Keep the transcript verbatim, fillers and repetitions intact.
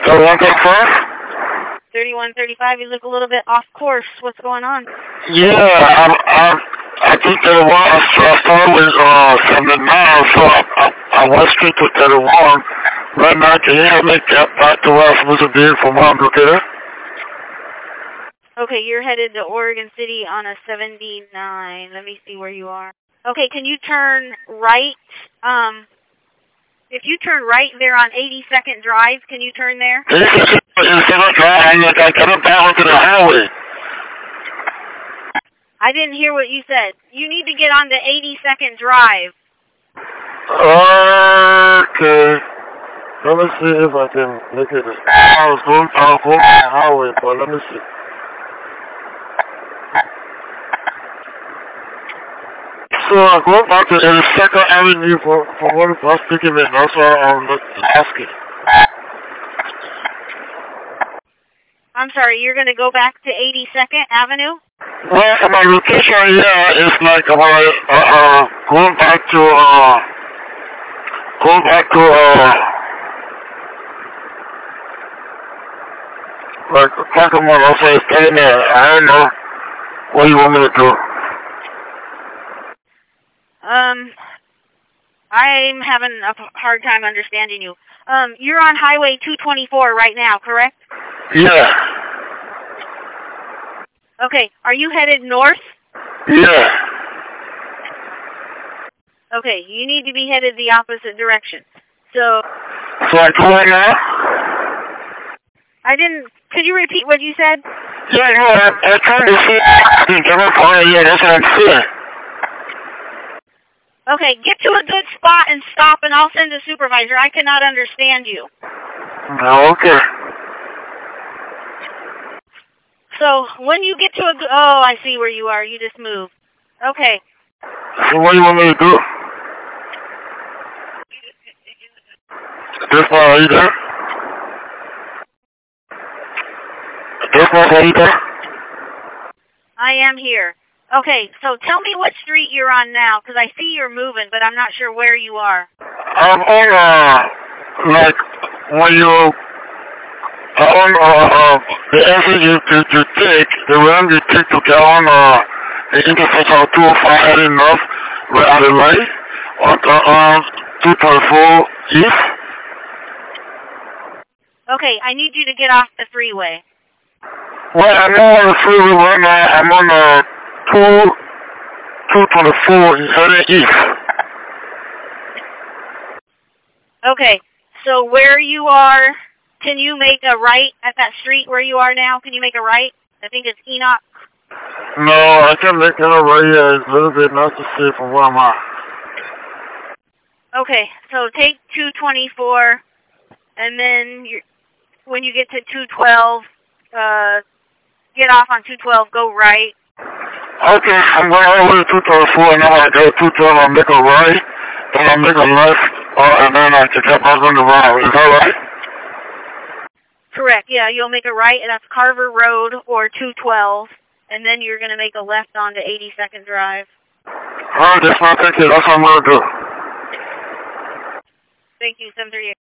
thirty-one thirty-five? thirty-one thirty-five, you look a little bit off course. What's going on? Yeah, I, I, I think thirty-one, I started with uh, seventy-nine, so I, I, I went straight to thirty-one. Right now, can you help me get back to where I'm supposed to be from where I'm located? Okay, you're headed to Oregon City on a seventy-nine. Let me see where you are. Okay, can you turn right? Um, if you turn right there on eighty-second Drive, can you turn there? eighty-second Drive, I got back onto the highway. I didn't hear what you said. You need to get on the eighty-second Drive. Okay. Let me see if I can look at this. I was going, I was going on the highway, but let me see. So I go back to eighty-second Avenue for, for what if I was speaking in. That's why I'm asking. I'm sorry, you're going to go back to eighty-second Avenue? Well, my location here is like about, uh, uh, going back to, uh, going back to, uh, like, talking about also staying there. I don't know what you want me to do. Um, I'm having a hard time understanding you. Um, you're on Highway two twenty-four right now, correct? Yeah. Okay, are you headed north? Yeah. Okay, you need to be headed the opposite direction. So... So I go right now? I didn't... Could you repeat what you said? Yeah, no, I, I'm trying to see... Yeah, that's what I'm saying. Okay, get to a good spot and stop, and I'll send a supervisor. I cannot understand you. Oh, okay. So, when you get to a... Oh, I see where you are. You just moved. Okay. So what do you want me to do? This one, are you there? This one, are you there? I am here. Okay, so tell me what street you're on now, because I see you're moving, but I'm not sure where you are. I'm on, uh, like, when you... on uh, uh, the exit you, you, you take, the round you take to get on uh, the intersection of two oh five heading north, right at the light, on uh, two twenty-four east. Okay, I need you to get off the freeway. Well, I'm not on the freeway right now. I'm on uh, two, two twenty-four heading east. Okay, so where you are... Can you make a right at that street where you are now? Can you make a right? I think it's Enoch. No, I can't make it a right here. It's a little bit not to see from where I'm at. Okay, so take two twenty-four, and then you're, when you get to two twelve, uh, get off on two twelve, go right. Okay, I'm going all the way to two twenty-four, and now I go to two twelve, I'll make a right, then I'll make a left, uh, and then I can get back on the road. Is that right? Correct, yeah, you'll make a right, and that's Carver Road or two twelve, and then you're going to make a left onto eighty-second Drive. Alright, that's my thank you. That's what I'm going to do. Thank you, seven thirty-eight.